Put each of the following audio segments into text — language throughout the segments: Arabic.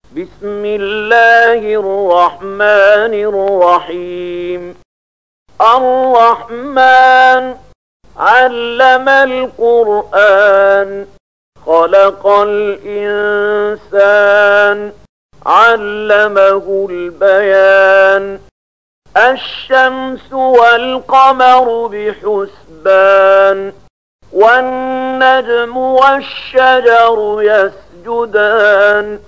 بسم الله الرحمن الرحيم. الرحمن علم القرآن خلق الإنسان علمه البيان. الشمس والقمر بحسبان والنجم والشجر يسجدان.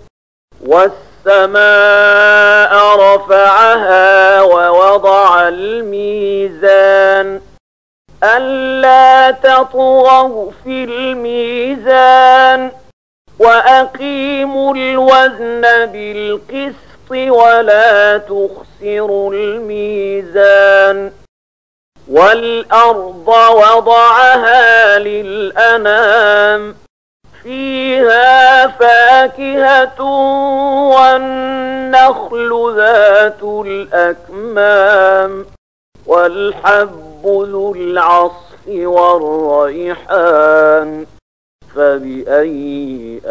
والسماء رفعها ووضع الميزان ألا تطغوا في الميزان وأقيموا الوزن بالقسط ولا تخسروا الميزان. والأرض وضعها للأنام فيها فاكهة والنخل ذات الأكمام والحب ذو العصف والريحان. فبأي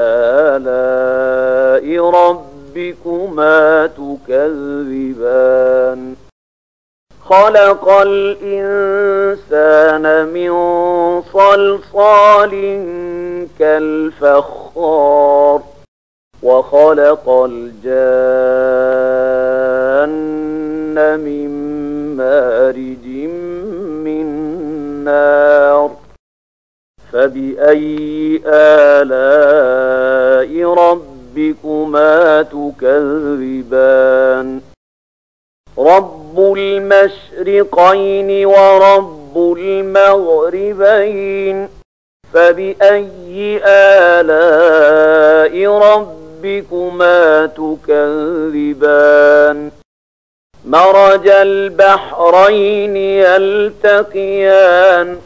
آلاء ربكما تكذبان؟ خلق الإنسان من صلصال كالفخار وخلق الجان من مارج من نار. فبأي آلاء ربكما تكذبان؟ رب المشرقين ورب المغربين. فبأي آلاء ربكما تكذبان؟ مرج البحرين يلتقيان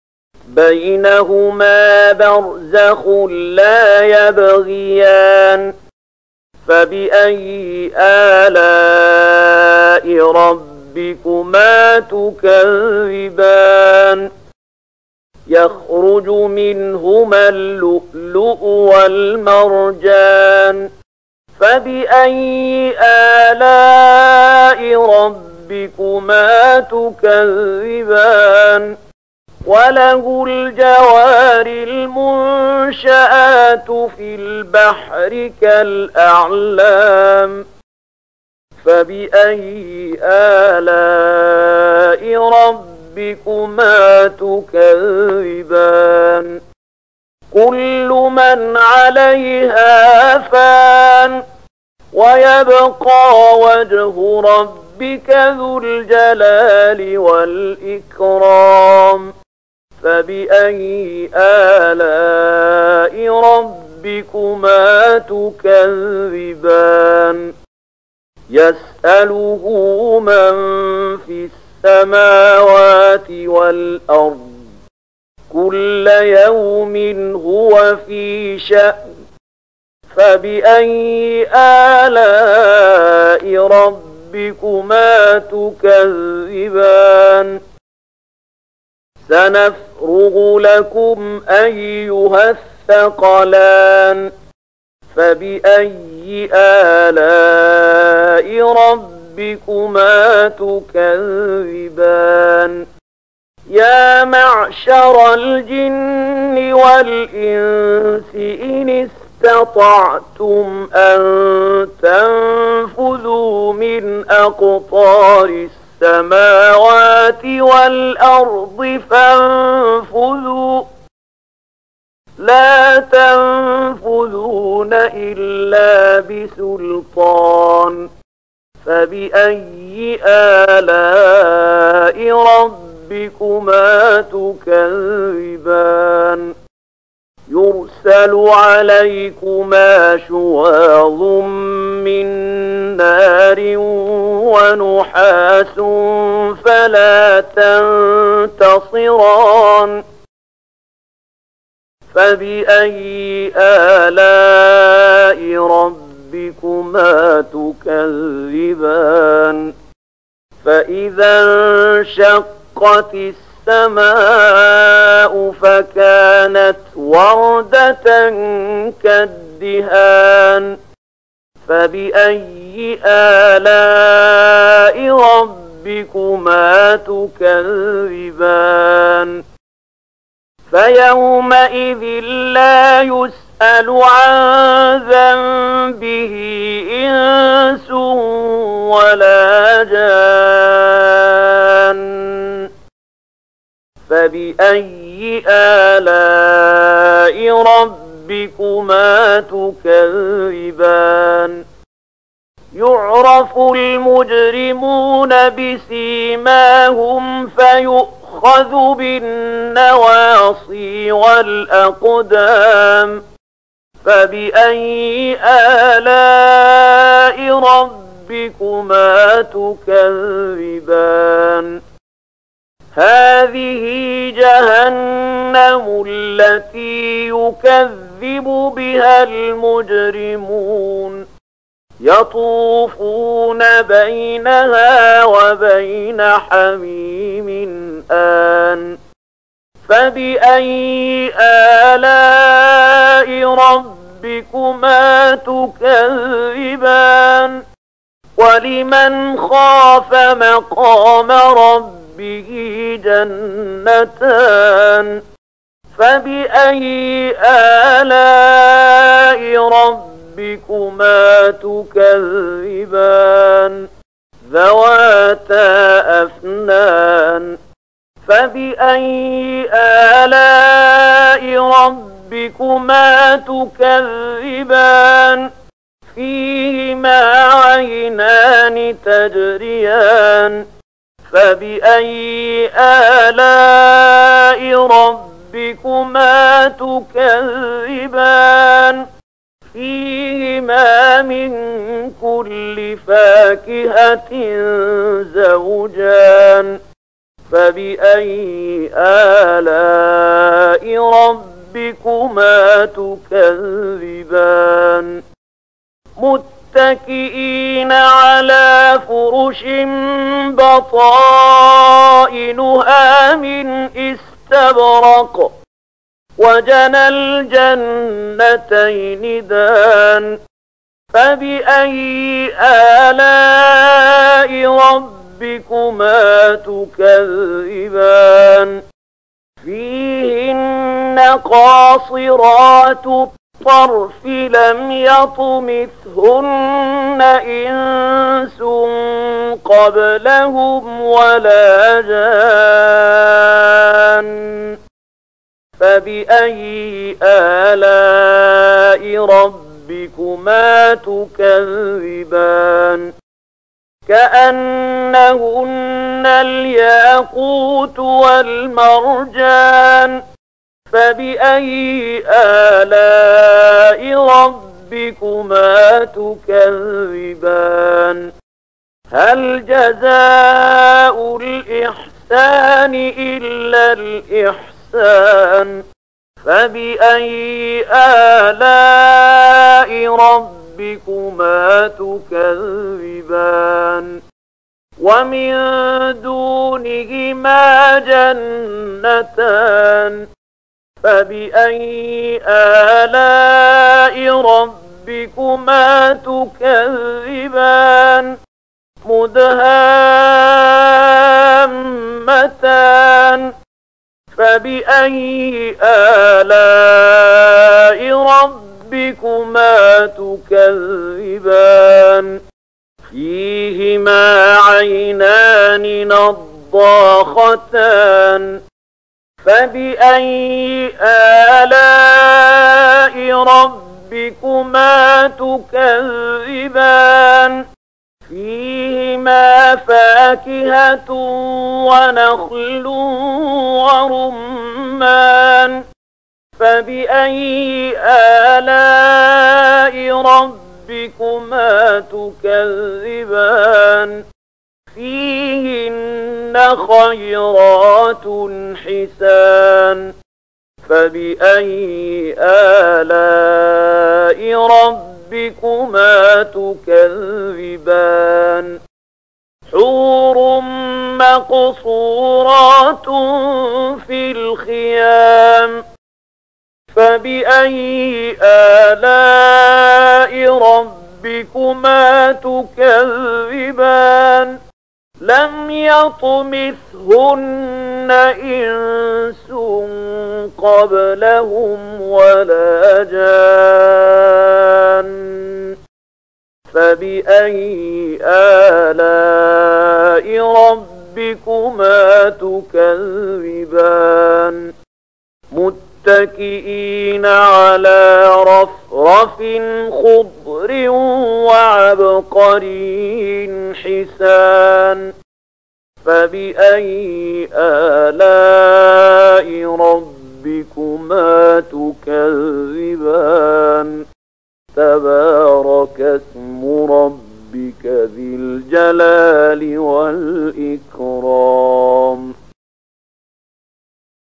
بينهما برزخ لا يبغيان. فبأي آلاء ربكما تكذبان؟ يخرج منهما اللؤلؤ والمرجان. فبأي آلاء ربكما تكذبان؟ وله الجوار المنشآت في البحر كالأعلام. فبأي آلاء ربكما تكذبان؟ كل من عليها فان ويبقى وجه ربك ذو الجلال والإكرام. فبأي آلاء ربكما تكذبان؟ يسأله من في السماوات والأرض كل يوم هو في شأن. فبأي آلاء ربكما تكذبان؟ سنفرغ لكم أيها الثقلان. فبأي آلاء ربكما تكذبان؟ يا معشر الجن والإنس إن استطعتم أن تنفذوا من أقطار السماوات والأرض فانفذوا لا تنفذون إلا بسلطان. فبأي آلاء ربكما تكذبان؟ يرسل عليكما شواظ من نار ونحاس فلا تنتصران. فبأي آلاء ربكما تكذبان؟ فإذا انشقت السماء فكانت وردة كالدهان. فبأي آلاء ربكما تكذبان فيومئذ لا يسأل عن ذنبه إنس ولا جان فبأي آلاء ربكما تكذبان يعرف المجرمون بسيماهم فيؤخذ بالنواصي والأقدام فبأي آلاء ربكما تكذبان هذه جهنم التي يكذب بها المجرمون يطوفون بينها وبين حميم آن فبأي آلاء ربكما تكذبان ولمن خاف مقام ربه جنتان فبأي آلاء ربكما تكذبان ذواتا أفنان فبأي آلاء ربكما تكذبان فيهما عينان تجريان فبأي آلاء ربكما تكذبان فيهما من كل فاكهة زوجان فبأي آلاء ربكما تكذبان متكئين على فرش بطائنها من استبرق وجنى الجنتين دان فبأي آلاء ربكما تكذبان فيهن قاصرات الطرف لم يطمثهن إنس قبلهم ولا جان فبأي آلاء ربكما تكذبان كأنهن الياقوت والمرجان فبأي آلاء ربكما تكذبان هل جزاء الإحسان إلا الإحسان فبأي آلاء ربكما تكذبان ومن دونهما جنتان فبأي آلاء ربكما تكذبان مدهامتان فبأي آلاء ربكما تكذبان فيهما عينان نضاختان فبأي آلاء ربكما تكذبان فيهما فاكهة ونخل ورمان فبأي آلاء ربكما تكذبان فيهن خيرات حسان فبأي آلاء ربكما تكذبان حور مقصورات في الخيام فبأي آلاء ربكما ربكما تكذبان لم يطمثهن إنس قبلهم ولا جان فبأي آلاء ربكما تكذبان متكئين على رفرف خضر وعبقري حسان فبأي آلاء ربكما تكذبان تبارك اسم ربك ذي الجلال والإكرام